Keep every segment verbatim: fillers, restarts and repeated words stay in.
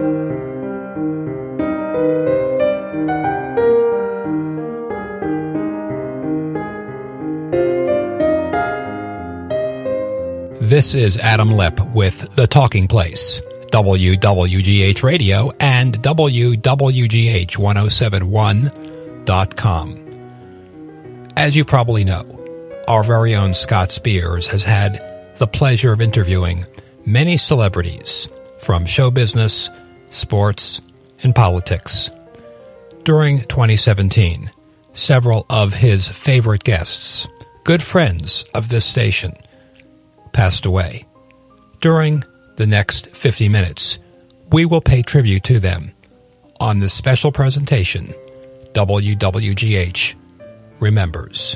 This is Adam Lipp with The Talking Place, W W G H Radio and W W G H ten seventy-one dot com. As you probably know, our very own Scott Spears has had the pleasure of interviewing many celebrities from show business, sports, and politics. During twenty seventeen, several of his favorite guests, good friends of this station, passed away. During the next fifty minutes, we will pay tribute to them on this special presentation, W W G H Remembers.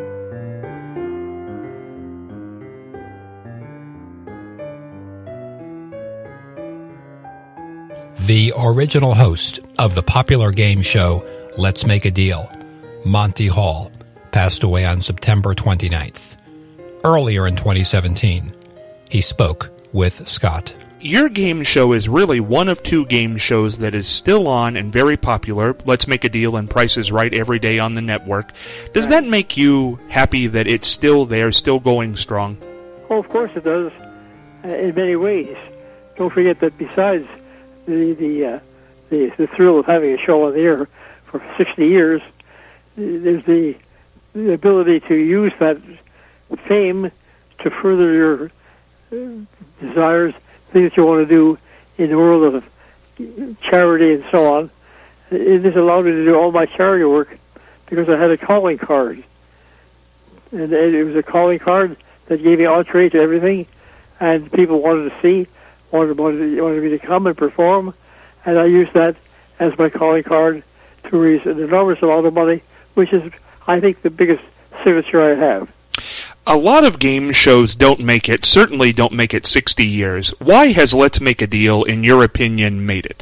The original host of the popular game show Let's Make a Deal, Monty Hall, passed away on September twenty-ninth. Earlier in twenty seventeen, he spoke with Scott. Your game show is really one of two game shows that is still on and very popular. Let's Make a Deal and Price is Right every day on the network. Does that make you happy that it's still there, still going strong? Oh, of course it does, uh, in many ways. Don't forget that besides the the, uh, the the thrill of having a show on the air for sixty years, there's the, the ability to use that fame to further your uh, desires, things you want to do in the world of charity and so on. It has allowed me to do all my charity work because I had a calling card. And it was a calling card that gave me entree to everything, and people wanted to see, wanted, wanted, wanted me to come and perform, and I used that as my calling card to raise an enormous amount of money, which is, I think, the biggest signature I have. A lot of game shows don't make it, certainly don't make it sixty years. Why has Let's Make a Deal, in your opinion, made it?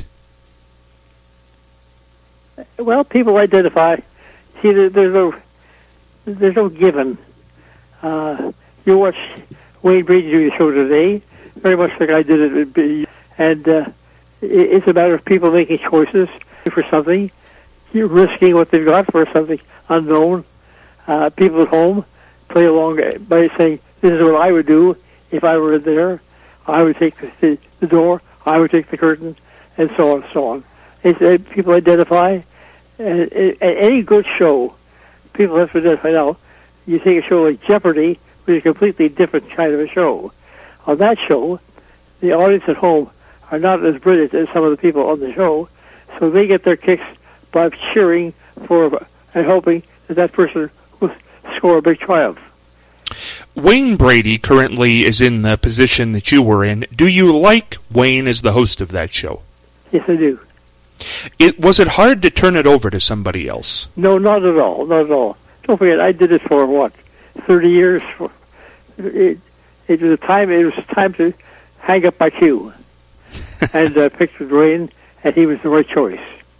Well, people identify. See, there, there's no, there's no given. Uh, you watch Wayne Brady do the show today, very much like I did it, and uh, it's a matter of people making choices for something, you're risking what they've got for something unknown. Uh, people at home play along by saying, this is what I would do if I were there. I would take the, the door, I would take the curtain, and so on and so on. It's, uh, people identify. And, and any good show, people have to identify now. You take a show like Jeopardy, which is a completely different kind of a show. On that show, the audience at home are not as brilliant as some of the people on the show, so they get their kicks by cheering for and hoping that that person will score a big triumph. Wayne Brady currently is in the position that you were in. Do you like Wayne as the host of that show? Yes, I do. It was it hard to turn it over to somebody else? No, not at all. Not at all. Don't forget, I did it for what, thirty years. For, it, it was a time. It was time to hang up my cue, and uh, picked Wayne, and he was the right choice.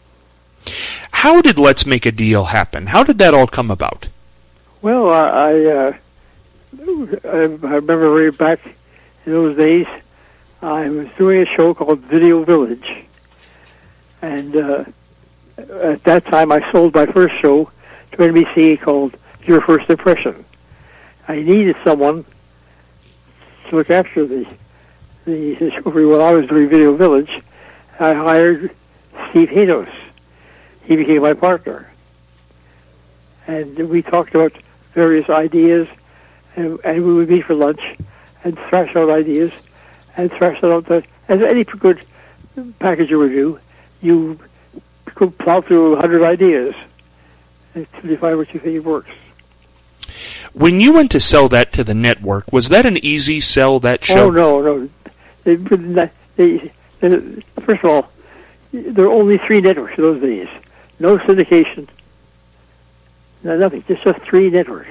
How did Let's Make a Deal happen? How did that all come about? Well, uh, I, uh, I I remember way back in those days, I was doing a show called Video Village. And uh, at that time, I sold my first show to N B C called Your First Impression. I needed someone to look after the, the, the show while I was doing Video Village. I hired Steve Hanos. He became my partner. And we talked about various ideas, and, and we would meet for lunch and thrash out ideas, and thrash it out, that, as any good packager would do. You could plow through a hundred ideas to define what you think works. When you went to sell that to the network, was that an easy sell, that show? Oh, no, no. They, they, they, first of all, there were only three networks in those days. No syndication. No, nothing. Just, just three networks.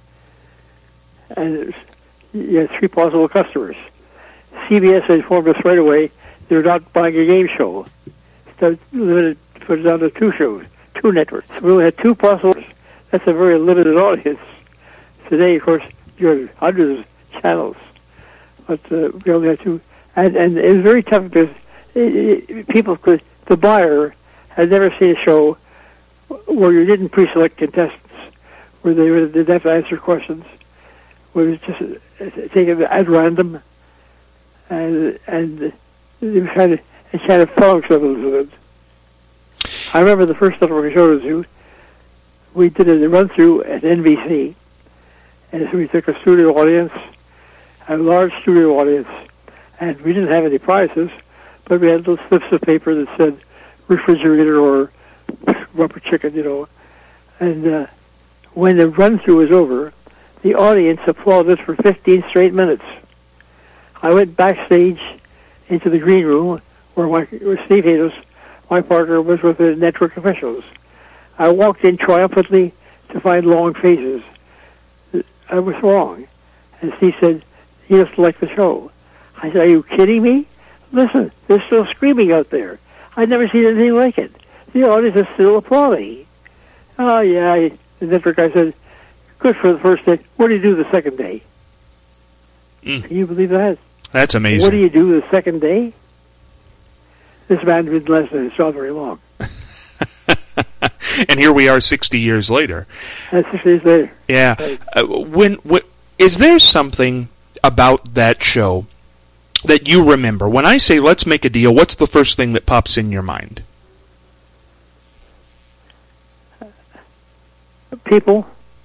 And it was, you had three possible customers. C B S informed us right away they're not buying a game show. So limited, put it down to two shows, two networks. So we only had two possible. That's a very limited audience. Today, of course, you have hundreds of channels, but uh, we only had two. And, and it was very tough because it, it, people could, the buyer had never seen a show where you didn't pre-select contestants, where they would, didn't have to answer questions, where it was just uh, taken at random, and and it kind of it kind of fell equivalent to it. I remember the first network I showed it to, we did a run-through at N B C, and so we took a studio audience, a large studio audience, and we didn't have any prizes, but we had little slips of paper that said refrigerator or rubber chicken, you know. And uh, when the run-through was over, the audience applauded for fifteen straight minutes. I went backstage into the green room where, my, where Steve Haydos, my partner, was with the network officials. I walked in triumphantly to find long faces. I was wrong. And Steve said, he doesn't like the show. I said, are you kidding me? Listen, they're still screaming out there. I've never seen anything like it. The audience is still applauding. Oh, yeah. The network guy said, good for the first day. What do you do the second day? Mm. Can you believe that? That's amazing. What do you do the second day? This man didn't last in his job very long. And here we are sixty years later. And sixty years later. Yeah. Right. Uh, when, when, is there something about that show that you remember? When I say let's make a deal, what's the first thing that pops in your mind? People.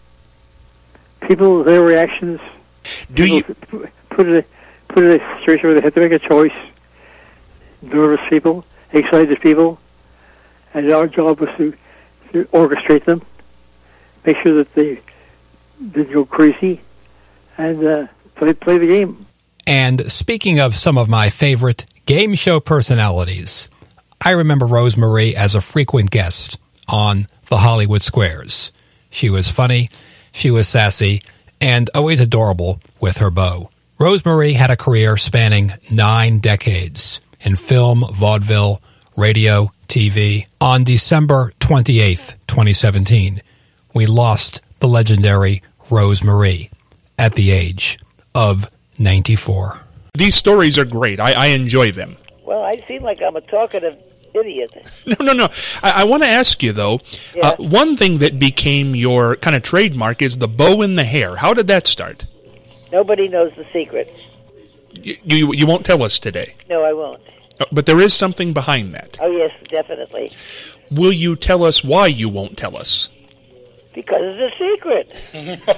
People, their reactions. Do you put it put it in a situation where they have to make a choice? Nervous people, excited people, and our job was to, to orchestrate them, make sure that they didn't go crazy, and uh, play play the game. And speaking of some of my favorite game show personalities, I remember Rose Marie as a frequent guest on the Hollywood Squares. She was funny, she was sassy, and always adorable with her beau. Rose Marie had a career spanning nine decades in film, vaudeville, radio, T V. On December twenty-eighth, twenty seventeen, we lost the legendary Rose Marie at the age of ninety-four. These stories are great. I, I enjoy them. Well, I seem like I'm a talkative idiot. No, no, no. I, I want to ask you, though, yeah. uh, one thing that became your kind of trademark is the bow in the hair. How did that start? Nobody knows the secret. You, you, you won't tell us today. No, I won't. But there is something behind that. Oh, yes, definitely. Will you tell us why you won't tell us? Because it's a secret.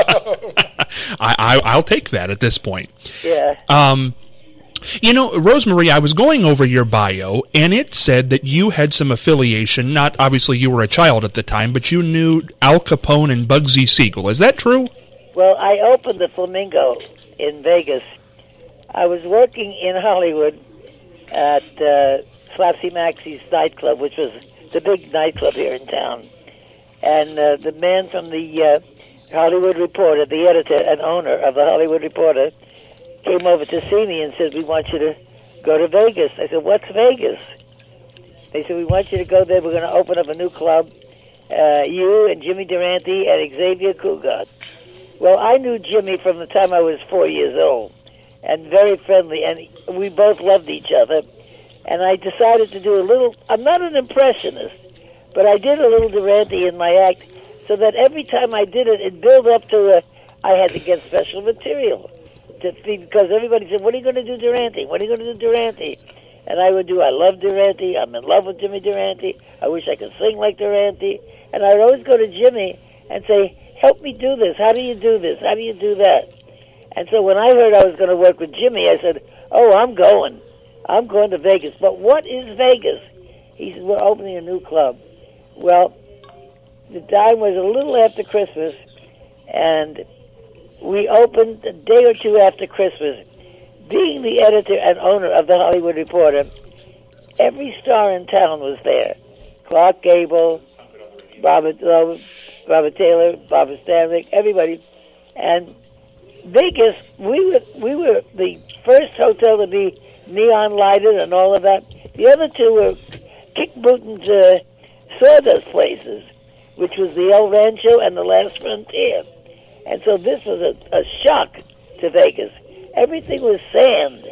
I, I, I'll take that at this point. Yeah. Um, you know, Rose Marie, I was going over your bio, and it said that you had some affiliation. Not obviously you were a child at the time, but you knew Al Capone and Bugsy Siegel. Is that true? Well, I opened the Flamingo in Vegas. I was working in Hollywood at uh, Flapsy Maxie's nightclub, which was the big nightclub here in town. And uh, the man from the uh, Hollywood Reporter, the editor and owner of the Hollywood Reporter, came over to see me and said, we want you to go to Vegas. I said, what's Vegas? They said, we want you to go there. We're going to open up a new club. Uh, you and Jimmy Durante and Xavier Cugat. Well, I knew Jimmy from the time I was four years old, and very friendly, and we both loved each other. And I decided to do a little, I'm not an impressionist, but I did a little Durante in my act, so that every time I did it, it built up to a, I had to get special material. To, because everybody said, what are you going to do Durante? What are you going to do Durante? And I would do, I love Durante, I'm in love with Jimmy Durante, I wish I could sing like Durante. And I would always go to Jimmy and say, help me do this, how do you do this, how do you do that? And so when I heard I was going to work with Jimmy, I said, oh, I'm going. I'm going to Vegas. But what is Vegas? He said, we're opening a new club. Well, the time was a little after Christmas, and we opened a day or two after Christmas. Being the editor and owner of the Hollywood Reporter, every star in town was there. Clark Gable, Robert Lowe, Robert Taylor, Barbara Stanwyck, everybody. And Vegas, we were we were the first hotel to be neon lighted and all of that. The other two were Kick Booten's uh, sawdust places, which was the El Rancho and the Last Frontier. And so this was a, a shock to Vegas. Everything was sand.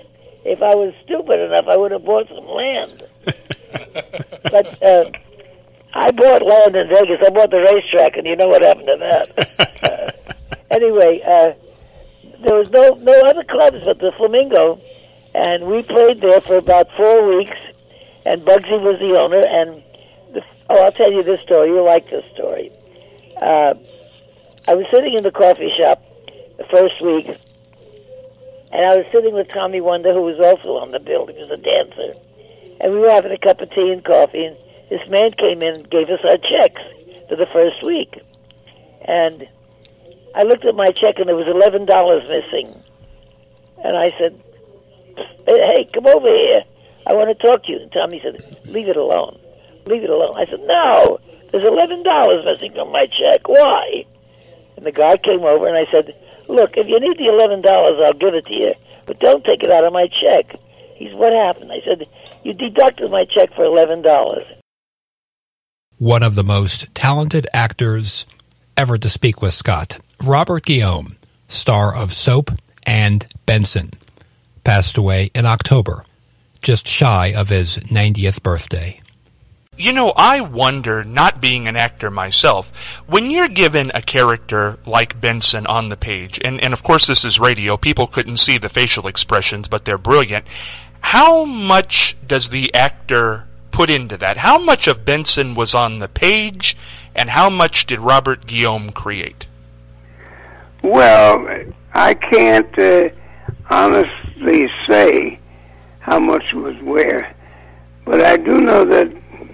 if I was stupid enough, I would have bought some land. But uh, I bought land in Vegas. I bought the racetrack, and you know what happened to that. uh, anyway, uh, there was no no other clubs but the Flamingo, and we played there for about four weeks. And Bugsy was the owner. And the, oh, I'll tell you this story. You'll like this story. Uh, I was sitting in the coffee shop the first week, and I was sitting with Tommy Wonder, who was also on the bill. He was a dancer. And we were having a cup of tea and coffee, and this man came in and gave us our checks for the first week. And I looked at my check, and there was eleven dollars missing. And I said, hey, come over here. I want to talk to you. And Tommy said, leave it alone. Leave it alone. I said, no, there's eleven dollars missing from my check. Why? And the guy came over, and I said, look, if you need the eleven dollars, I'll give it to you, but don't take it out of my check. He said, what happened? I said, you deducted my check for eleven dollars. One of the most talented actors ever to speak with Scott, Robert Guillaume, star of Soap and Benson, passed away in October, just shy of his ninetieth birthday. You know, I wonder, not being an actor myself, when you're given a character like Benson on the page, and, and of course this is radio, people couldn't see the facial expressions, but they're brilliant, how much does the actor put into that? How much of Benson was on the page, and how much did Robert Guillaume create? Well, I can't uh, honestly say how much was where, but I do know that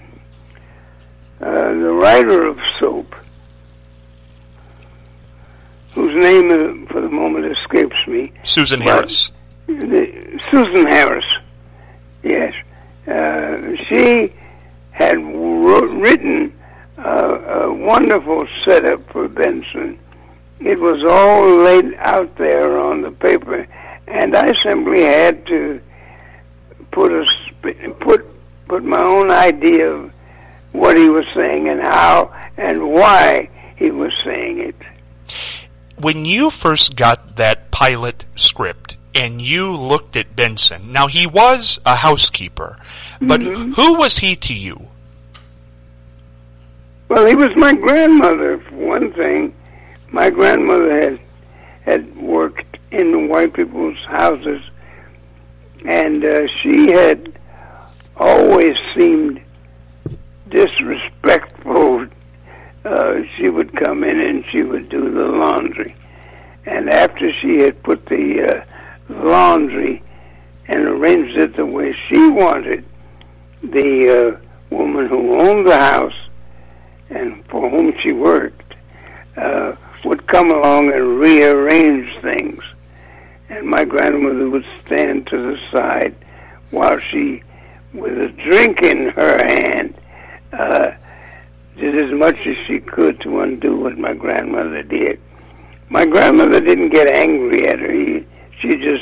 uh, the writer of Soap, whose name uh, for the moment escapes me, Susan Harris. The, Susan Harris, yes. Uh, she had wrote, written uh, a wonderful setup for Benson. It was all laid out there on the paper, and I simply had to put a put put my own idea of what he was saying and how and why he was saying it. When you first got that pilot script and you looked at Benson, now he was a housekeeper, but mm-hmm. who was he to you? Well, he was my grandmother, for one thing. My grandmother had had worked in the white people's houses, and uh, she had always seemed disrespectful. Uh, she would come in and she would do the laundry. And after she had put the uh, laundry and arranged it the way she wanted, the uh, woman who owned the house and for whom she worked uh, would come along and rearrange things. And my grandmother would stand to the side while she, with a drink in her hand, uh, did as much as she could to undo what my grandmother did. My grandmother didn't get angry at her. He, she just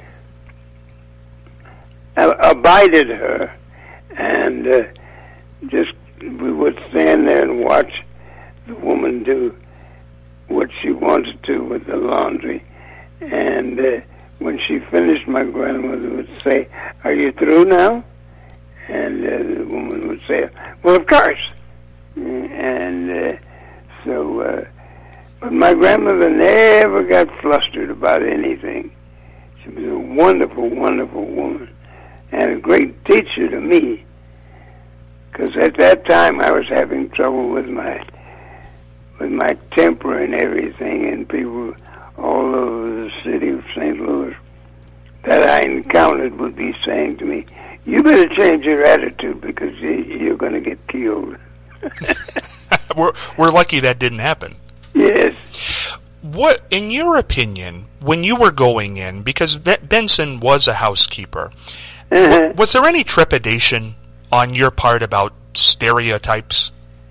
uh, abided her. And uh, just we would stand there and watch the woman do what she wanted to with the laundry. And uh, when she finished, my grandmother would say, "Are you through now?" And uh, the woman would say, "Well, of course." And uh, so, uh, but my grandmother never got flustered about anything. She was a wonderful, wonderful woman and a great teacher to me. Because at that time I was having trouble with my with my temper and everything, and people all over the city of Saint Louis that I encountered would be saying to me, "You better change your attitude because you're going to get killed." we're we're lucky that didn't happen. Yes. What, in your opinion, when you were going in, because Benson was a housekeeper, uh-huh. was there any trepidation on your part about stereotypes?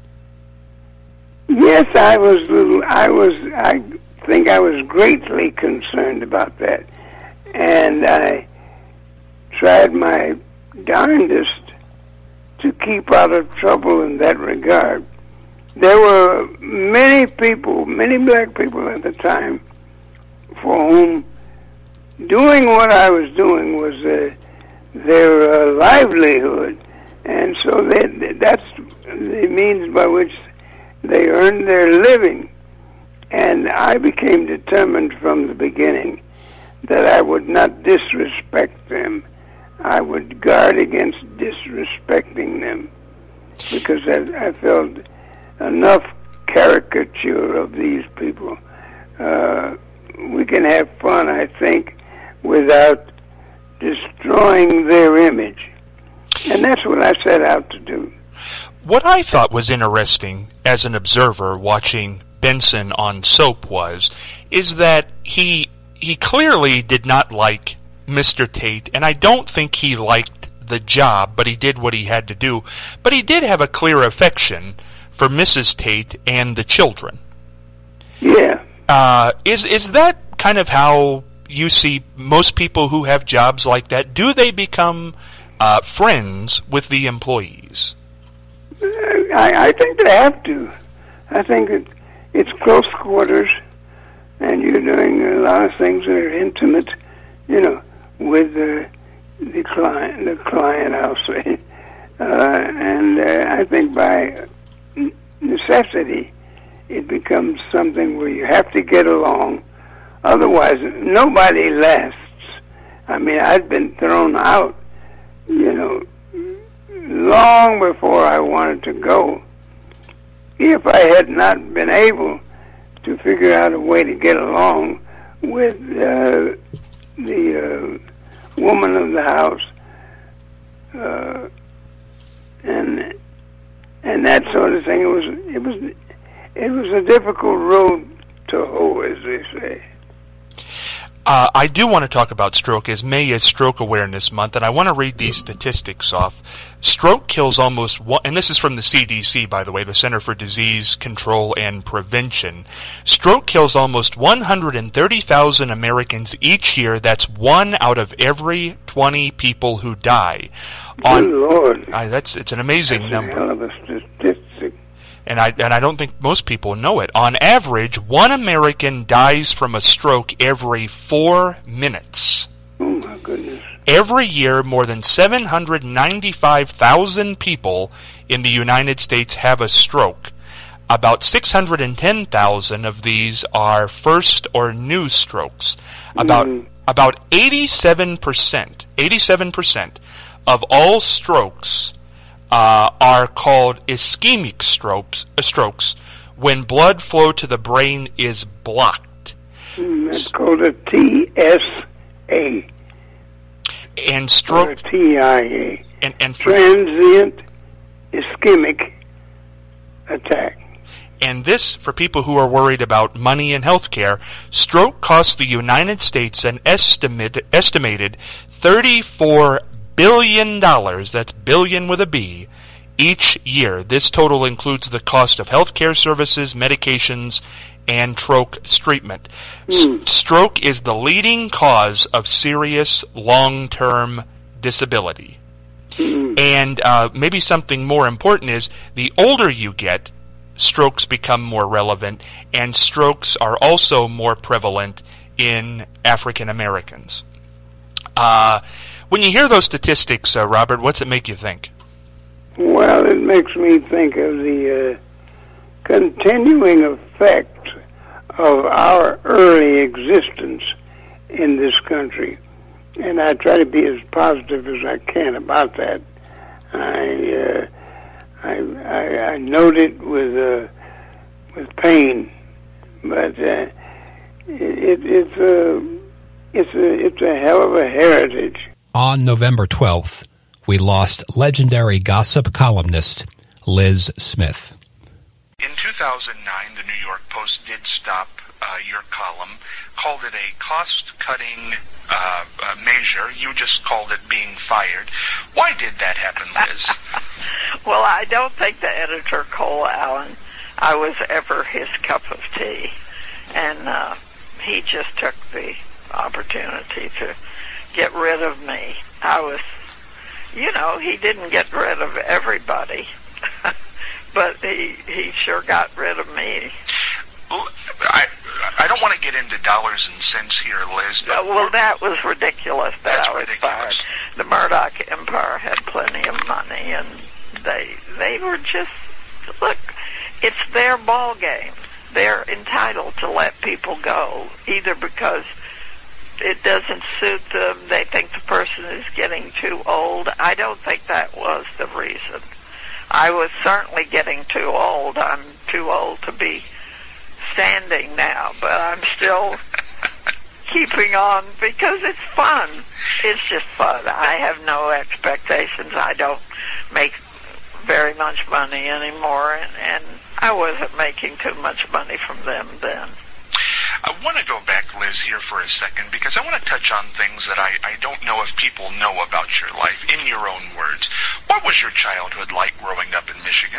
Yes, I was. I was. I think I was greatly concerned about that, and I tried my darndest to keep out of trouble in that regard. There were many people, many black people at the time, for whom doing what I was doing was uh, their uh, livelihood, and so they, that's the means by which they earned their living. And I became determined from the beginning that I would not disrespect them. I would guard against disrespecting them, because I, I felt enough caricature of these people. Uh, we can have fun, I think, without destroying their image. And that's what I set out to do. What I thought was interesting as an observer watching Benson on Soap was, is that he he clearly did not like Mister Tate, and I don't think he liked the job, but he did what he had to do. But he did have a clear affection for Missus Tate and the children. Yeah. Uh, is is that kind of how you see most people who have jobs like that? Do they become uh, friends with the employees? I, I think they have to. I think it, it's close quarters, and you're doing a lot of things that are intimate, you know, with the the client. The client, I'll say, uh, and uh, I think by necessity, it becomes something where you have to get along. Otherwise, nobody lasts. I mean, I'd been thrown out, you know, long before I wanted to go. If I had not been able to figure out a way to get along with uh, the uh, woman of the house, uh, and and that sort of thing, it was it was it was a difficult road to hoe, as they say. Uh, I do want to talk about stroke, as May is Stroke Awareness Month, and I want to read these statistics off. Stroke kills almost one, and this is from the C D C, by the way, the Center for Disease Control and Prevention. Stroke kills almost one hundred thirty thousand Americans each year. That's one out of every twenty people who die. On, Good Lord. Uh, that's it's an amazing that's number. A hell of a statistic. And I and I don't think most people know it. On average, one American dies from a stroke every four minutes. Oh, my goodness. Every year, more than seven hundred ninety-five thousand people in the United States have a stroke. About six hundred ten thousand of these are first or new strokes. About Mm. about eighty-seven percent, eighty-seven percent of all strokes Uh, are called ischemic strokes, uh, strokes when blood flow to the brain is blocked. Mm, that's called a T S A. And Or a stroke T I A. and, and for, Transient ischemic attack. and this, for people who are worried about money and health care, stroke costs the United States an estimate, estimated thirty-four billion dollars, that's billion with a B, each year. This total includes the cost of health care services, medications, and stroke treatment. Mm. S- stroke is the leading cause of serious long-term disability. Mm. And uh, maybe something more important is, the older you get, strokes become more relevant, and strokes are also more prevalent in African Americans. Uh, when you hear those statistics, uh, Robert, what's it make you think? Well, it makes me think of the uh, continuing effect of our early existence in this country. And I try to be as positive as I can about that. I uh, I, I, I note it with uh, with pain, but uh, it, it's a it's a it's a hell of a heritage. On November twelfth, we lost legendary gossip columnist Liz Smith. In two thousand nine, the New York Post did stop uh, your column, called it a cost-cutting uh, uh, measure. You just called it being fired. Why did that happen, Liz? Well, I don't think the editor, Cole Allen, I was ever his cup of tea. And uh, he just took the opportunity to get rid of me. I was, you know, he didn't get rid of everybody, but he he sure got rid of me. I, I don't want to get into dollars and cents here, Liz. But uh, well, that was ridiculous that that's I was ridiculous. fired. The Murdoch Empire had plenty of money, and they they were just, look, it's their ball game. They're entitled to let people go, either because it doesn't suit them, they think the person is getting too old. I don't think that was the reason. I was certainly getting too old. I'm too old to be standing now, but I'm still keeping on because it's fun. It's just fun. I have no expectations. I don't make very much money anymore, and, and I wasn't making too much money from them then. I want to go back, Liz, here for a second, because I want to touch on things that I, I don't know if people know about your life, in your own words. What was your childhood like growing up in Michigan?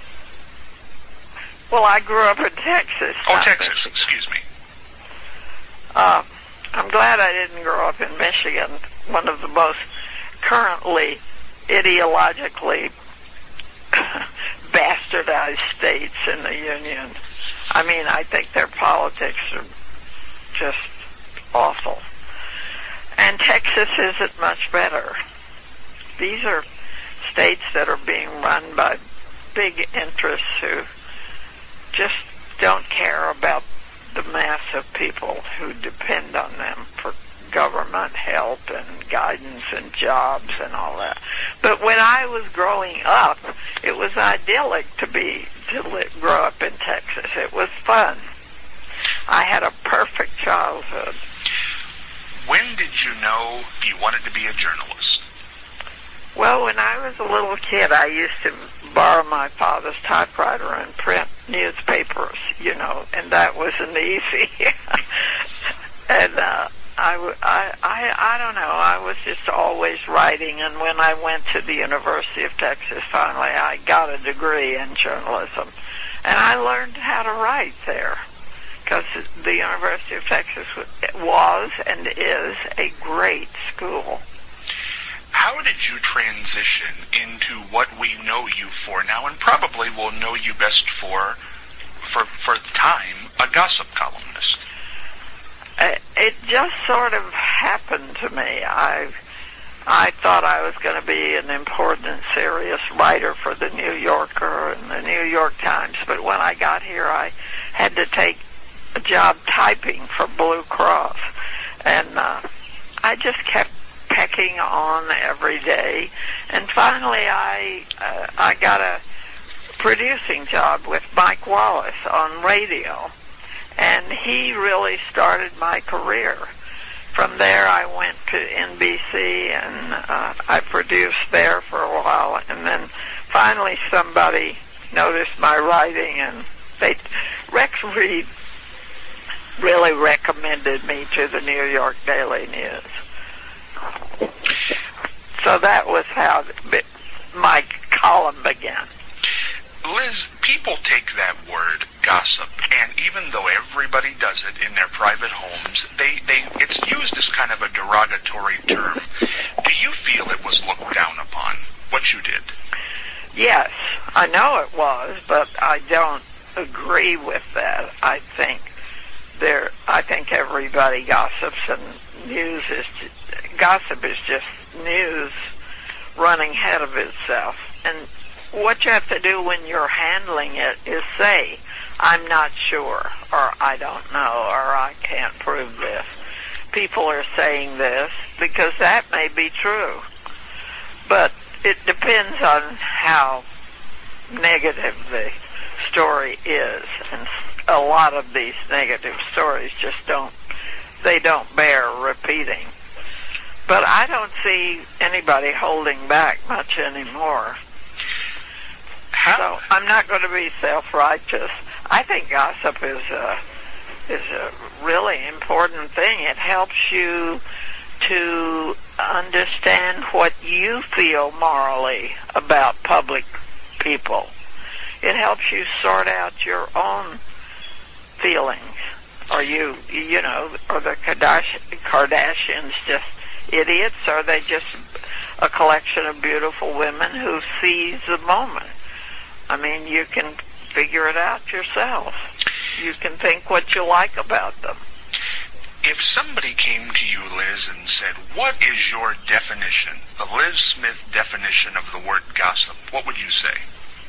Well, I grew up in Texas. Oh, Texas, Michigan. Excuse me. Uh, I'm glad I didn't grow up in Michigan, one of the most currently ideologically bastardized states in the Union. I mean, I think their politics are just awful. And Texas isn't much better. These are states that are being run by big interests who just don't care about the mass of people who depend on them for government help and guidance and jobs and all that. But when I was growing up, it was idyllic to be to live, grow up in Texas. It was fun. I had a perfect childhood. When did you know you wanted to be a journalist? Well, when I was a little kid, I used to borrow my father's typewriter and print newspapers, you know, and that wasn't easy. and uh, I, I, I, I don't know, I was just always writing, and when I went to the University of Texas, finally I got a degree in journalism, and I learned how to write there, because the University of Texas was and is a great school. How did you transition into what we know you for now, and probably will know you best for, for, for the time, a gossip columnist? It just sort of happened to me. I I thought I was going to be an important, serious writer for the New Yorker and the New York Times, but when I got here, I had to take a job typing for Blue Cross, and uh, I just kept pecking on every day, and finally I uh, I got a producing job with Mike Wallace on radio. And he really started my career. From there, I went to N B C, and uh, I produced there for a while. And then finally, somebody noticed my writing, and they, Rex Reed really recommended me to the New York Daily News. So that was how my column began. Liz, people take that word, gossip, and even though everybody does it in their private homes, they, they it's used as kind of a derogatory term. Do you feel it was looked down upon, what you did? Yes, I know it was, but I don't agree with that. I think there, I think everybody gossips, and news is, gossip is just news running ahead of itself. And what you have to do when you're handling it is say, I'm not sure, or I don't know, or I can't prove this. People are saying this because that may be true. But it depends on how negative the story is. And a lot of these negative stories just don't, they don't bear repeating. But I don't see anybody holding back much anymore. How? So I'm not going to be self-righteous. I think gossip is a, is a really important thing. It helps you to understand what you feel morally about public people. It helps you sort out your own feelings. Are you, you know, are the Kardashians just idiots? Or are they just a collection of beautiful women who seize the moment? I mean, you can figure it out yourself. you can think what you like about them. If somebody came to you, Liz, and said, what is your definition, the Liz Smith definition of the word gossip, what would you say?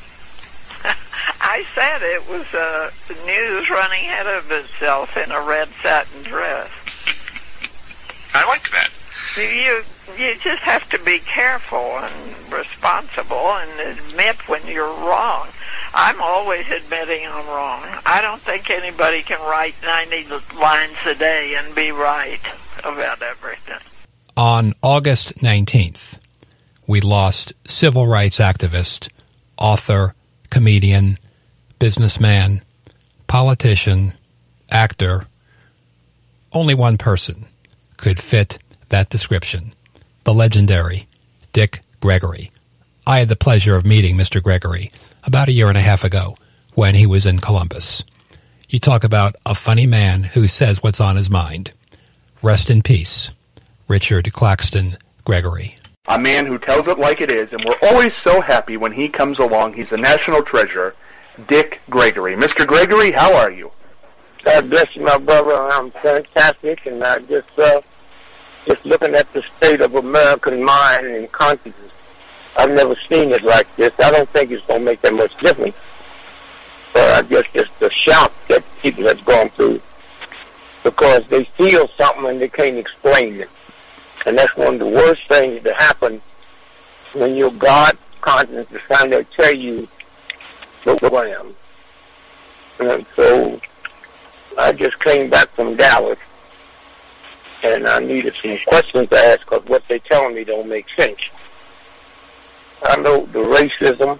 I said it was uh, news running ahead of itself in a red satin dress. I like that. You you just have to be careful and responsible and admit when you're wrong. I'm always admitting I'm wrong. I don't think anybody can write ninety lines a day and be right about everything. On August nineteenth, we lost civil rights activist, author, comedian, businessman, politician, actor. Only one person could fit that description, the legendary Dick Gregory. I had the pleasure of meeting Mister Gregory about a year and a half ago when he was in Columbus. You talk about a funny man who says what's on his mind. Rest in peace, Richard Claxton Gregory. A man who tells it like it is, and we're always so happy when he comes along. He's a national treasure, Dick Gregory. Mister Gregory, how are you? God bless you, my brother. I'm fantastic, and I just, uh, just looking at the state of American mind and consciousness. I've never seen it like this. I don't think it's going to make that much difference. But I guess just the shock that people have gone through because they feel something and they can't explain it. And that's one of the worst things that happen when your God conscience is trying to tell you who I am. And so I just came back from Dallas, and I needed some questions to ask because what they're telling me don't make sense. I know the racism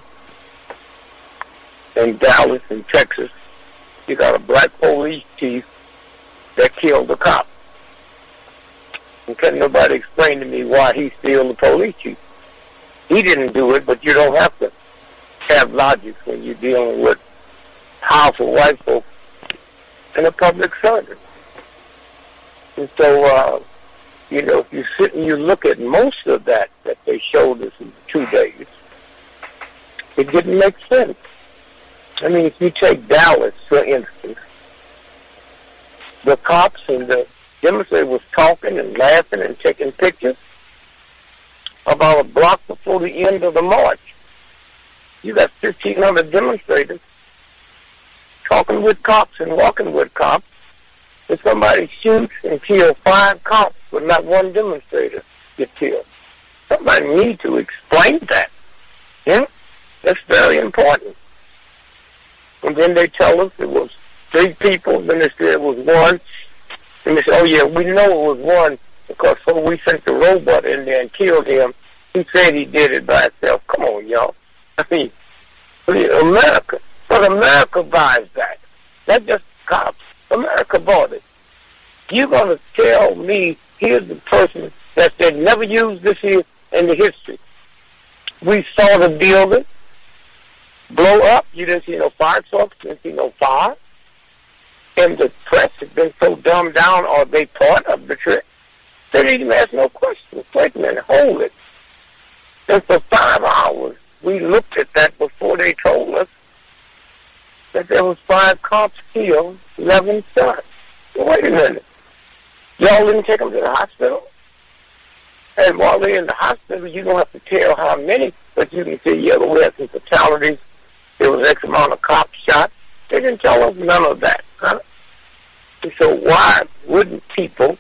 in Dallas and Texas. You got a black police chief that killed a cop. And couldn't nobody explain to me why he's still the police chief. He didn't do it, but you don't have to have logic when you're dealing with powerful white folks and a public servant. And so, uh, you know, if you sit and you look at most of that that they showed us in two days, it didn't make sense. I mean, if you take Dallas, for instance, the cops and the demonstrators was talking and laughing and taking pictures about a block before the end of the march. You got fifteen hundred demonstrators talking with cops and walking with cops. If somebody shoots and kills five cops, but not one demonstrator gets killed. Somebody needs to explain that. Yeah? That's very important. And then they tell us it was three people, then they said it was one. And they said, oh yeah, we know it was one because before we sent the robot in there and killed him, he said he did it by himself. Come on, y'all. I mean, America. But America buys that. Not just cops. America bought it. You're going to tell me here's the person that said never use this here in the history. We saw the building blow up. You didn't see no fire trucks. You didn't see no fire. And the press has been so dumbed down, are they part of the trick? They didn't even ask no questions. Wait a minute, hold it. And for five hours, we looked at that before they told us that there was five cops killed, eleven shot. Well, wait a minute. Y'all didn't take them to the hospital? And while they're in the hospital, you don't have to tell how many, but you can say, yeah, we had some fatalities. There was X amount of cops shot. They didn't tell us none of that. Huh? And so why wouldn't people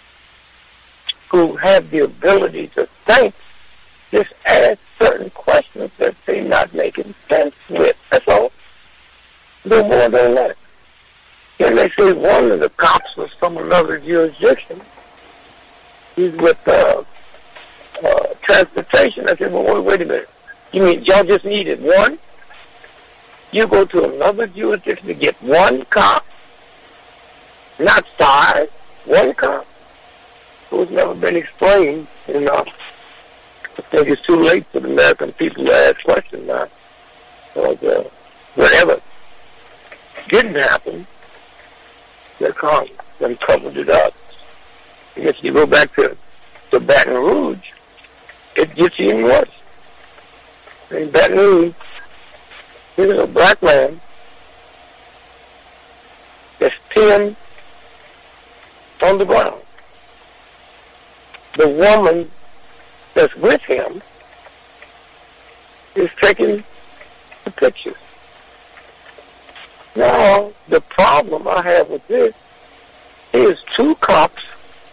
who have the ability to think just ask certain questions that they're not making sense with? That's all. No more than that. And they say one of the cops was from another jurisdiction. He's with uh, uh, transportation. I said, well, wait, wait a minute. You mean y'all just needed one? You go to another jurisdiction to get one cop? Not five, one cop? It's never been explained, you know. I think it's too late for the American people to ask questions now. Because uh, whatever didn't happen, they come and covered it up. And if you go back to, to Baton Rouge, it gets even worse. In Baton Rouge, here's a black man that's pinned on the ground. The woman that's with him is taking the pictures. Now, the problem I have with this is two cops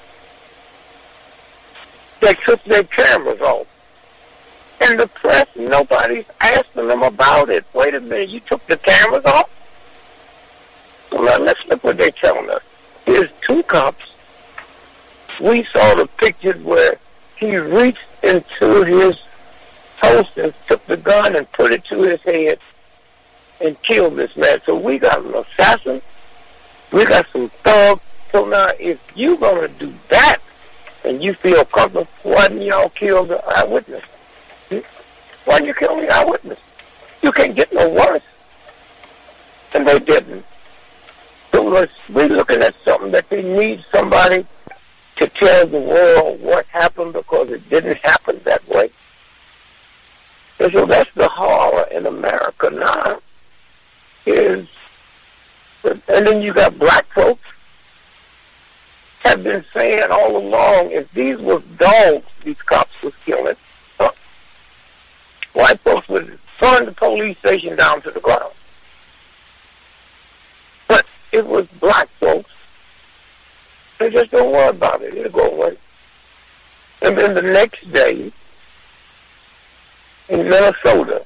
that took their cameras off. And the press, nobody's asking them about it. Wait a minute, you took the cameras off? Well, now let's look what they're telling us. Here's two cops. We saw the pictures where he reached into his holster, took the gun and put it to his head and killed this man. So we got an assassin. We got some thugs. So now if you're going to do that and you feel comfortable, why didn't y'all kill the eyewitness? Why didn't you kill the eyewitness? You can't get no worse. And they didn't. So we're looking at something that they need somebody to tell the world what happened because it didn't happen that way. And so that's the horror in America now. Is, and then you got black folks have been saying all along, if these was dogs these cops was killing, huh, white folks would burn the police station down to the ground. But it was black folks, they just don't worry about it. It'll go away. And then the next day, in Minnesota,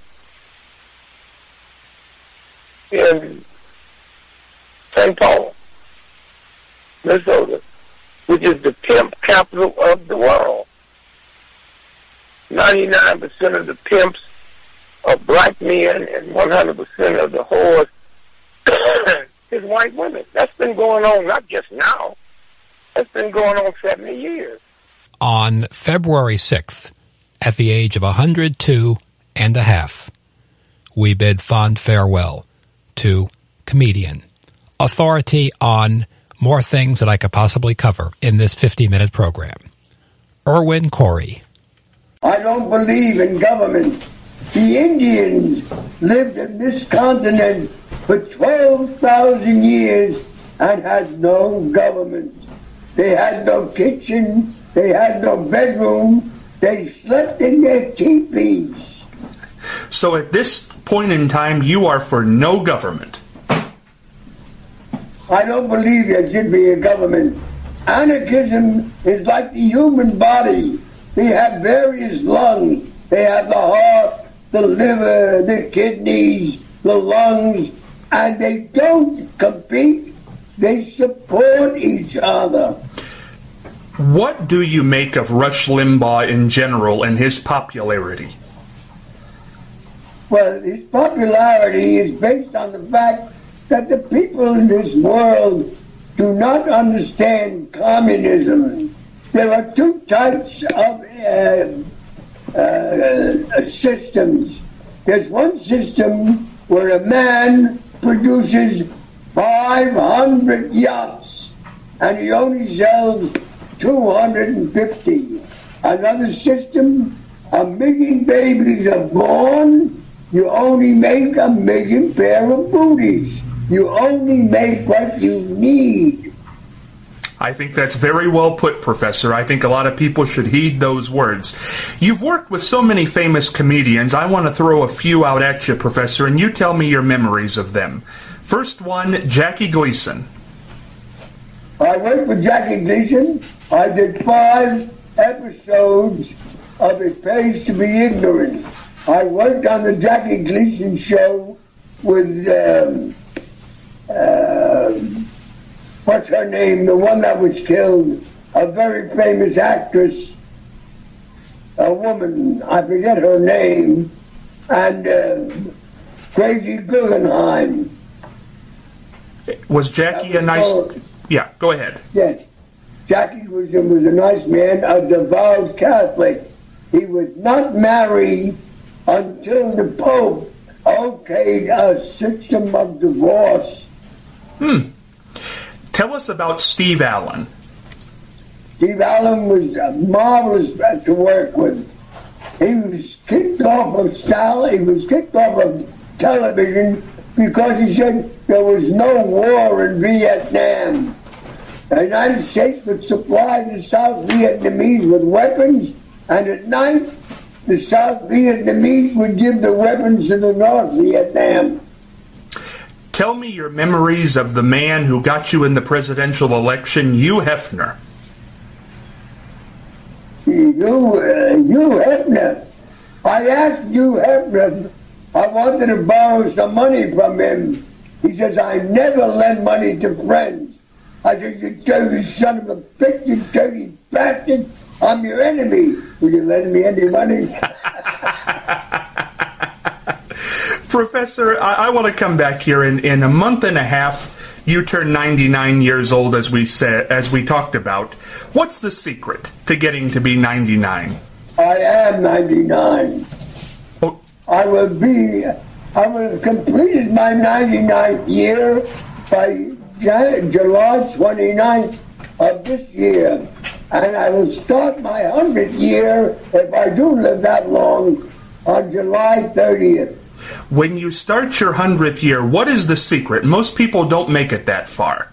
in Saint Paul, Minnesota, which is the pimp capital of the world. ninety-nine percent of the pimps are black men and one hundred percent of the whores is white women. That's been going on not just now. That's been going on seventy years. On February sixth, at the age of one hundred two and a half, we bid fond farewell to comedian, authority on more things that I could possibly cover in this fifty-minute program, Irwin Corey. I don't believe in government. The Indians lived in this continent for twelve thousand years and had no government. They had no kitchen, they had no bedroom, they slept in their teepees. So at this point in time, you are for no government. I don't believe there should be a government. Anarchism is like the human body. They have various lungs. They have the heart, the liver, the kidneys, the lungs, and they don't compete. They support each other. What do you make of Rush Limbaugh in general and his popularity? Well, his popularity is based on the fact that the people in this world do not understand communism. There are two types of uh, uh, systems. There's one system where a man produces five hundred yachts and he only sells two hundred fifty. Another system, a million babies are born, you only make a million pair of booties. You only make what you need. I think that's very well put, Professor. I think a lot of people should heed those words. You've worked with so many famous comedians. I want to throw a few out at you, Professor, and you tell me your memories of them. First one, Jackie Gleason. I worked with Jackie Gleason. I did five episodes of It Pays to Be Ignorant. I worked on the Jackie Gleason show with... Um, Uh, what's her name? The one that was killed, a very famous actress, a woman, I forget her name, and uh, Crazy Guggenheim. Was Jackie a nice... Called, yeah, go ahead. Yes. Jackie was, was a nice man, a devout Catholic. He was not married until the Pope okayed a system of divorce. Hmm. Tell us about Steve Allen. Steve Allen was marvelous to work with. He was kicked off of style. He was kicked off of television because he said there was no war in Vietnam. The United States would supply the South Vietnamese with weapons, and at night the South Vietnamese would give the weapons to the North Vietnam. Tell me your memories of the man who got you in the presidential election, Hugh Hefner. Hugh, uh, Hugh Hefner. I asked Hugh Hefner, I wanted to borrow some money from him. He says, I never lend money to friends. I said, you dirty son of a bitch, you dirty bastard. I'm your enemy. Will you lend me any money? Professor, I, I want to come back here. In, in a month and a half, you turn ninety-nine years old, as we said, as we talked about. What's the secret to getting to be ninety-nine? I am ninety-nine. Oh. I will be, I will have completed my ninety-ninth year by July twenty-ninth of this year. And I will start my hundredth year, if I do live that long, on July thirtieth. When you start your hundredth year, what is the secret? Most people don't make it that far.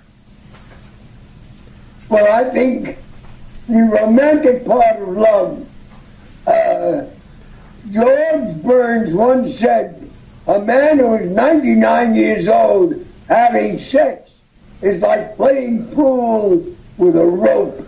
Well, I think the romantic part of love. Uh, George Burns once said, a man who is ninety-nine years old having sex is like playing pool with a rope.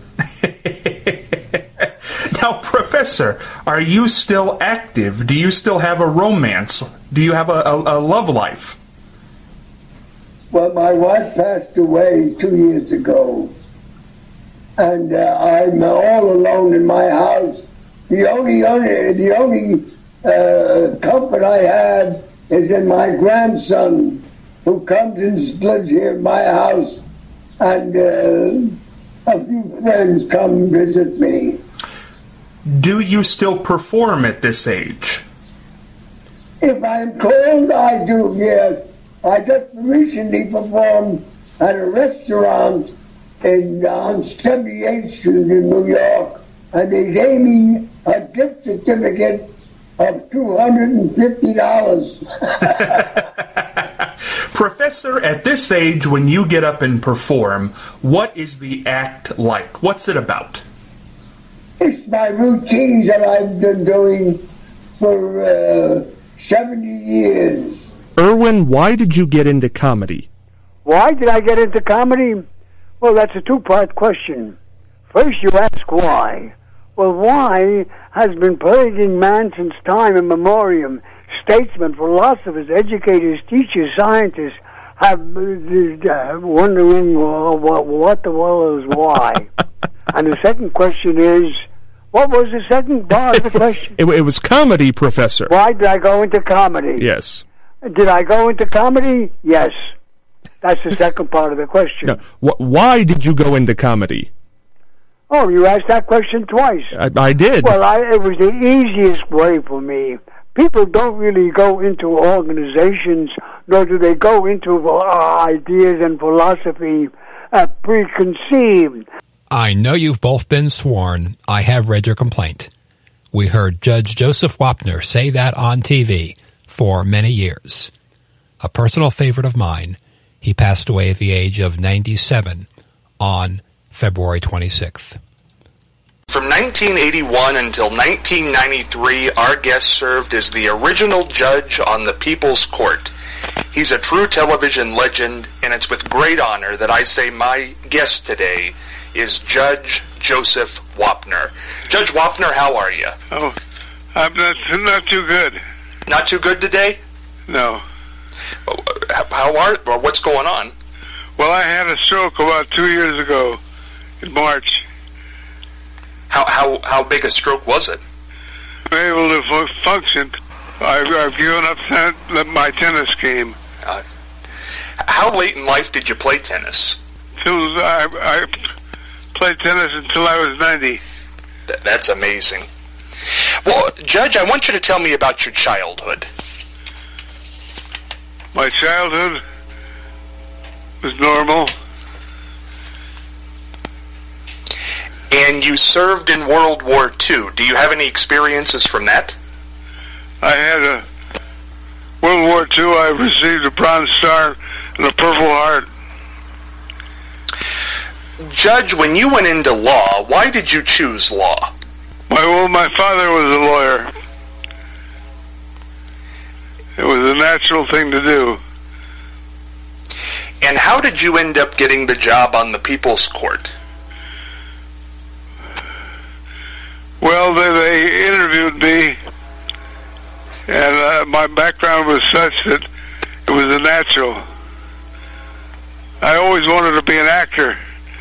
Now, Professor, are you still active? Do you still have a romance? Do you have a, a, a love life? Well, my wife passed away two years ago, and uh, I'm all alone in my house. The only, only the only uh, comfort I have is in my grandson, who comes and lives here in my house, and uh, a few friends come visit me. Do you still perform at this age? If I'm called, I do, yes. I just recently performed at a restaurant in on seventy-eighth Street in New York, and they gave me a gift certificate of two hundred fifty dollars. Professor, at this age, when you get up and perform, what is the act like? What's it about? It's my routines that I've been doing for uh, seventy years. Irwin, why did you get into comedy? Why did I get into comedy? Well, that's a two-part question. First, you ask why. Well, why has been plaguing man since time immemorial. Statesmen, philosophers, educators, teachers, scientists have uh, wondering uh, what, what the world is why. And the second question is, what was the second part of the question? it, it was comedy, Professor. Why did I go into comedy? Yes. Did I go into comedy? Yes. That's the second part of the question. No. Wh- why did you go into comedy? Oh, you asked that question twice. I, I did. Well, I, it was the easiest way for me. People don't really go into organizations, nor do they go into uh, ideas and philosophy uh, preconceived. I know you've both been sworn. I have read your complaint. We heard Judge Joseph Wapner say that on T V for many years. A personal favorite of mine, he passed away at the age of ninety-seven on February twenty-sixth. From nineteen eighty-one until nineteen ninety-three, our guest served as the original judge on the People's Court. He's a true television legend, and it's with great honor that I say my guest today is Judge Joseph Wapner. Judge Wapner, how are you? Oh, I'm not, not too good. Not too good today? No. How are, or what's going on? Well, I had a stroke about two years ago in March. How how how big a stroke was it? I'm able to fu- function. I've, I've given up ten- my tennis game. Uh, how late in life did you play tennis? Till I, I played tennis until I was ninety. Th- that's amazing. Well, Judge, I want you to tell me about your childhood. My childhood was normal. And you served in World War Two. Do you have any experiences from that? I had a World World War Two, I received a Bronze Star and a Purple Heart. Judge, when you went into law, why did you choose law? My, well, my father was a lawyer. It was a natural thing to do. And how did you end up getting the job on the People's Court? Well, they, they interviewed me, and uh, my background was such that it was a natural. I always wanted to be an actor.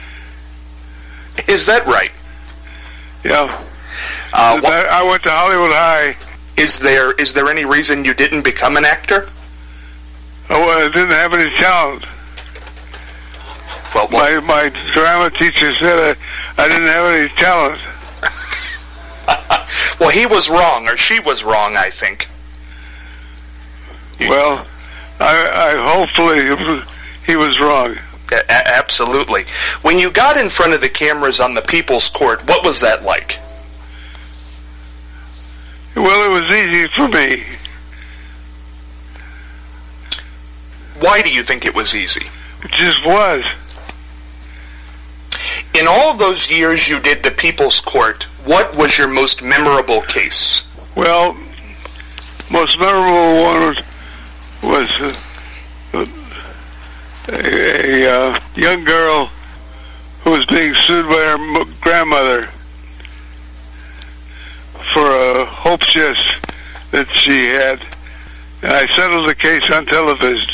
Is that right? Yeah. Uh, wh- I went to Hollywood High. Is there is there any reason you didn't become an actor? Oh, I didn't have any talent. Well, well my my drama teacher said I, I didn't have any talent. Well, he was wrong, or she was wrong, I think. Well, I, I hopefully he was wrong. A- absolutely. When you got in front of the cameras on the People's Court, what was that like? Well, it was easy for me. Why do you think it was easy? It just was. In all those years you did the People's Court, what was your most memorable case? Well, most memorable one was, was uh, a, a uh, young girl who was being sued by her m- grandmother for a hope cyst that she had. And I settled the case on television.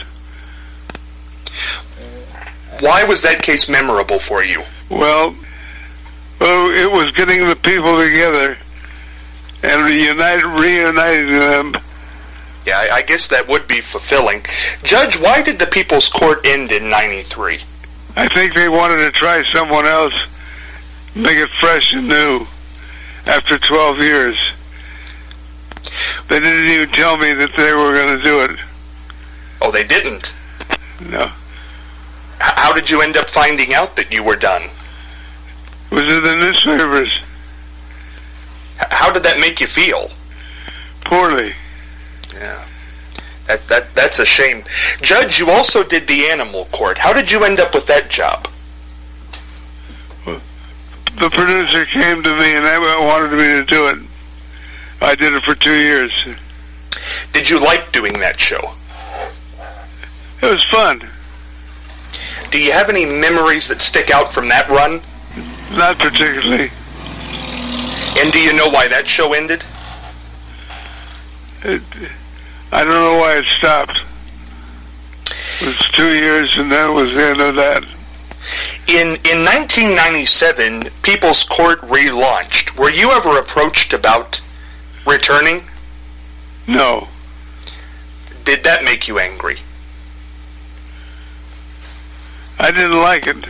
Why was that case memorable for you? Well, well, it was getting the people together and reunite, reuniting them. Yeah, I, I guess that would be fulfilling. Judge, why did the People's Court end in ninety-three? I think they wanted to try someone else, make it fresh and new after twelve years. They didn't even tell me that they were going to do it. Oh, they didn't? No. H- how did you end up finding out that you were done? It was in the newspapers. H- how did that make you feel? Poorly. Yeah. That, that That's a shame. Judge, you also did the Animal Court. How did you end up with that job? Well, the producer came to me and wanted me to do it. I did it for two years. Did you like doing that show? It was fun. Do you have any memories that stick out from that run? Not particularly. And do you know why that show ended? It, I don't know why it stopped. It was two years and that was the end of that. In in nineteen ninety-seven, People's Court relaunched. Were you ever approached about returning? No. Did that make you angry? I didn't like it.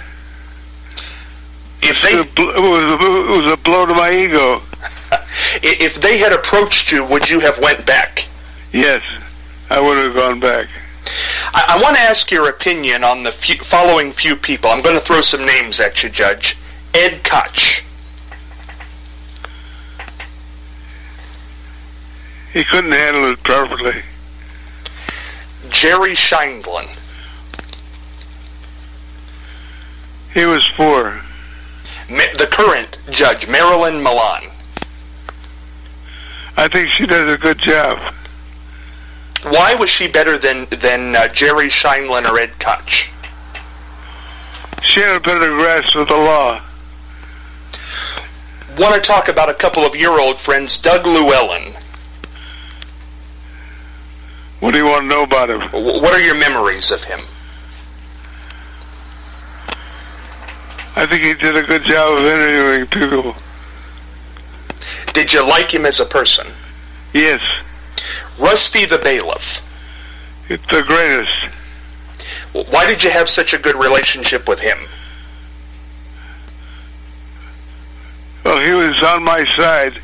If they, it was, it was a blow to my ego. If they had approached you, would you have went back? Yes, I would have gone back. I, I want to ask your opinion on the few, following few people. I'm going to throw some names at you, Judge. Ed Koch. He couldn't handle it properly. Jerry Scheindlin. He was poor. The current judge, Marilyn Milan. I think she does a good job. Why was she better than than uh, Jerry Scheindlin or Ed Koch? She had a better grasp of the law. Want to talk about a couple of your old friends, Doug Llewellyn. What do you want to know about him? What are your memories of him? I think he did a good job of interviewing people. Did you like him as a person? Yes. Rusty the Bailiff. It's the greatest. Why did you have such a good relationship with him? Well, he was on my side.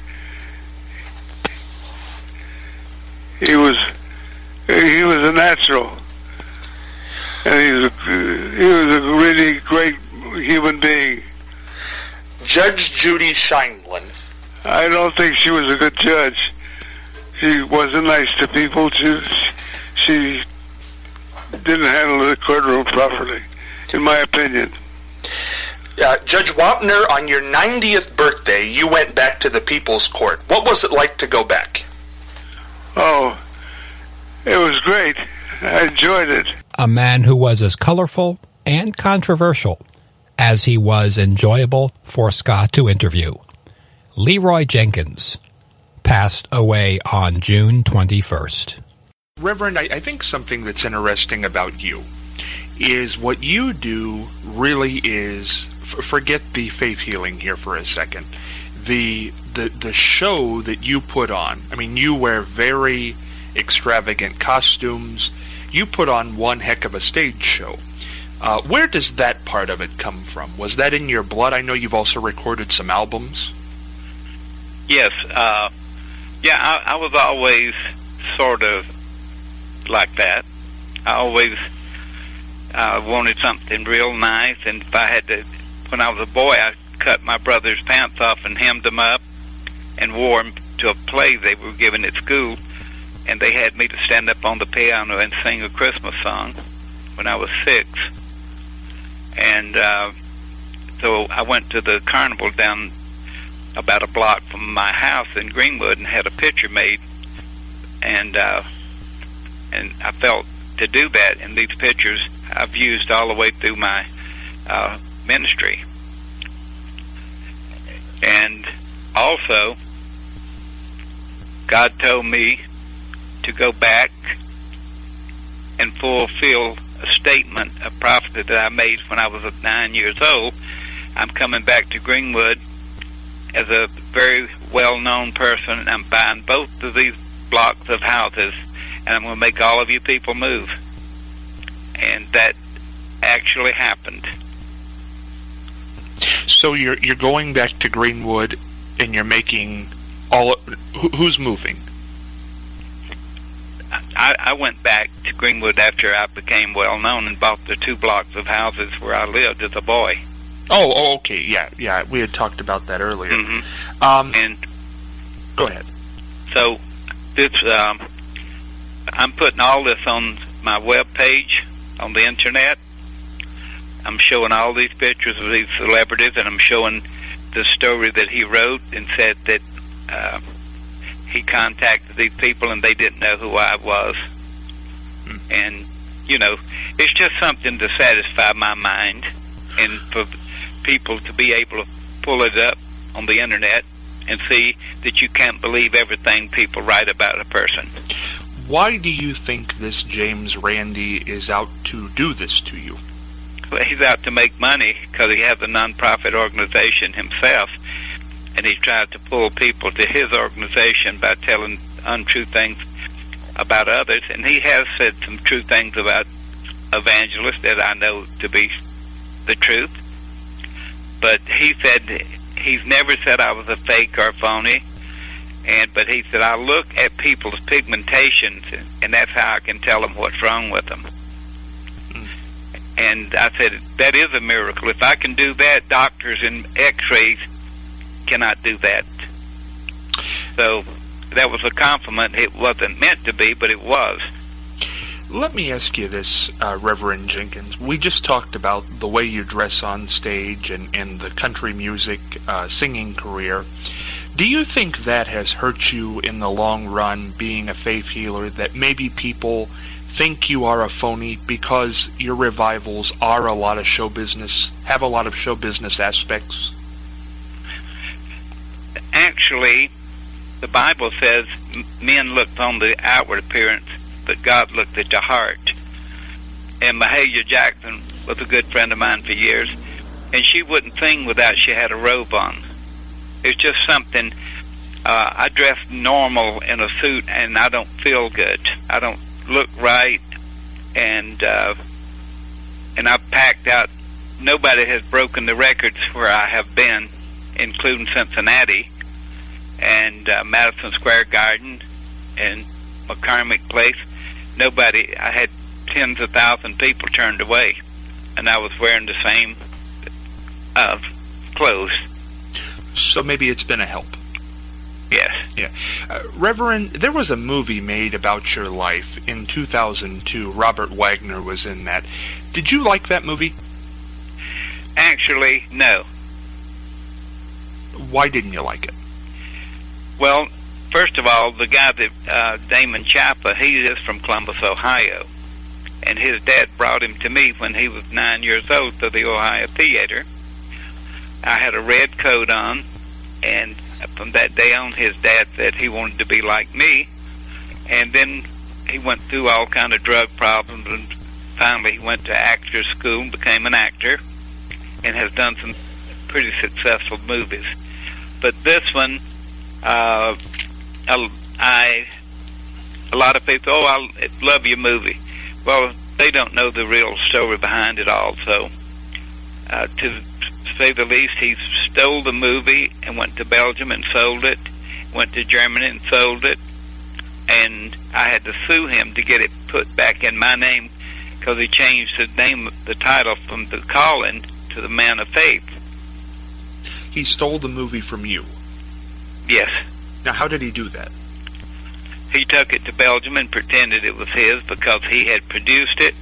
He was he was a natural. And he was a, he was a really great human being. Judge Judy Scheindlin. I don't think she was a good judge. She wasn't nice to people. She, she didn't handle the courtroom properly, in my opinion. Uh, Judge Wapner, on your ninetieth birthday, you went back to the People's Court. What was it like to go back? Oh, it was great. I enjoyed it. A man who was as colorful and controversial as he was enjoyable for Scott to interview. Leroy Jenkins passed away on June twenty-first. Reverend, I, I think something that's interesting about you is what you do really is, f- forget the faith healing here for a second, the, the the show that you put on. I mean, you wear very extravagant costumes. You put on one heck of a stage show. Uh, where does that part of it come from? Was that in your blood? I know you've also recorded some albums. Yes. Uh, yeah, I, I was always sort of like that. I always uh, wanted something real nice, and if I had to, when I was a boy, I cut my brother's pants off and hemmed them up and wore them to a play they were giving at school, and they had me to stand up on the piano and sing a Christmas song when I was six. And uh, so I went to the carnival down about a block from my house in Greenwood and had a picture made, and uh, and I felt to do that, and these pictures I've used all the way through my uh, ministry. And also, God told me to go back and fulfill a statement, a prophecy that I made when I was nine years old. I'm coming back to Greenwood as a very well-known person, and I'm buying both of these blocks of houses, and I'm going to make all of you people move. And that actually happened. So you're you're going back to Greenwood, and you're making all. Who, who's moving? I, I went back to Greenwood after I became well known and bought the two blocks of houses where I lived as a boy. Oh, oh okay, yeah, yeah. We had talked about that earlier. Mm-hmm. Um, and go ahead. So this, um, I'm putting all this on my web page on the internet. I'm showing all these pictures of these celebrities, and I'm showing the story that he wrote and said that uh, he contacted these people and they didn't know who I was. Hmm. And, you know, it's just something to satisfy my mind and for people to be able to pull it up on the internet and see that you can't believe everything people write about a person. Why do you think this James Randi is out to do this to you? Well, he's out to make money because he has a non-profit organization himself, and he tries to pull people to his organization by telling untrue things about others. And he has said some true things about evangelists that I know to be the truth. But he said he's never said I was a fake or phony. And but he said I look at people's pigmentations, and that's how I can tell them what's wrong with them. Mm. And I said that is a miracle. If I can do that, doctors and X-rays cannot do that. So that was a compliment. It wasn't meant to be, but it was. Let me ask you this, uh, Reverend Jenkins. We just talked about the way you dress on stage and, and the country music uh, singing career. Do you think that has hurt you in the long run, being a faith healer, that maybe people think you are a phony because your revivals are a lot of show business, have a lot of show business aspects? Actually, the Bible says men looked on the outward appearance, but God looked at the heart. And Mahalia Jackson was a good friend of mine for years, and she wouldn't sing without she had a robe on. It's just something, uh, I dress normal in a suit and I don't feel good. I don't look right, and uh, and I've packed out. Nobody has broken the records where I have been, including Cincinnati and uh, Madison Square Garden and McCormick Place. Nobody, I had tens of thousands of people turned away, and I was wearing the same uh, clothes. So maybe it's been a help. Yes. Yeah. Uh, Reverend, there was a movie made about your life in two thousand two. Robert Wagner was in that. Did you like that movie? Actually, no. Why didn't you like it? Well, first of all, the guy that, uh, Damon Chapa, he is from Columbus, Ohio. And his dad brought him to me when he was nine years old to the Ohio Theater. I had a red coat on, and from that day on, his dad said he wanted to be like me. And then he went through all kind of drug problems, and finally he went to actor school and became an actor, and has done some pretty successful movies. But this one, uh, I, a lot of people, oh, I love your movie. Well, they don't know the real story behind it all. So, uh, to say the least, he stole the movie and went to Belgium and sold it, went to Germany and sold it, and I had to sue him to get it put back in my name because he changed the name, the title from The Calling to The Man of Faith. He stole the movie from you? Yes. Now, how did he do that? He took it to Belgium and pretended it was his because he had produced it.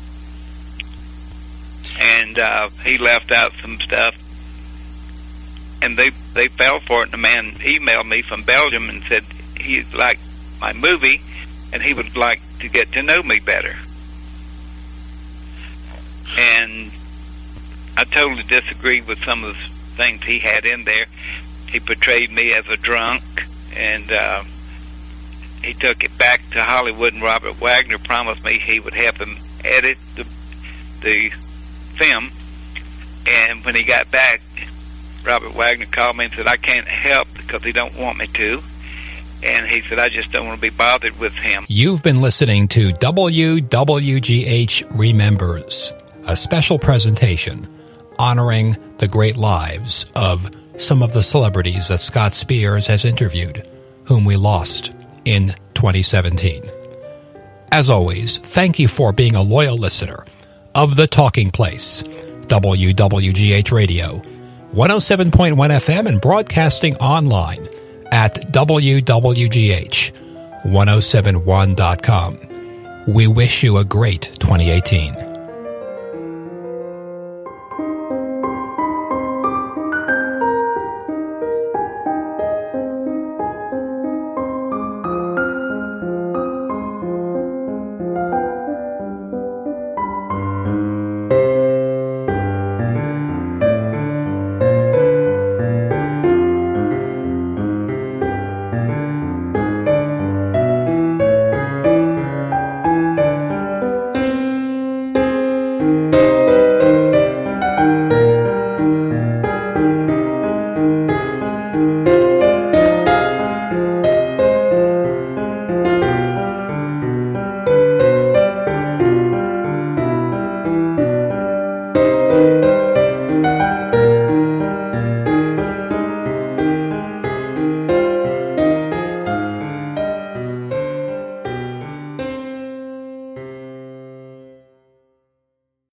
And uh, he left out some stuff. And they they fell for it. And the man emailed me from Belgium and said he liked my movie and he would like to get to know me better. And I totally disagree with some of the things he had in there. He portrayed me as a drunk, and uh, he took it back to Hollywood, and Robert Wagner promised me he would help him edit the, the film. And when he got back, Robert Wagner called me and said, I can't help because he don't want me to. And he said, I just don't want to be bothered with him. You've been listening to W W G H Remembers, a special presentation honoring the great lives of some of the celebrities that Scott Spears has interviewed, whom we lost in twenty seventeen. As always, thank you for being a loyal listener of The Talking Place, W W G H Radio, one oh seven point one F M, and broadcasting online at W W G H ten seventy-one dot com. We wish you a great twenty eighteen.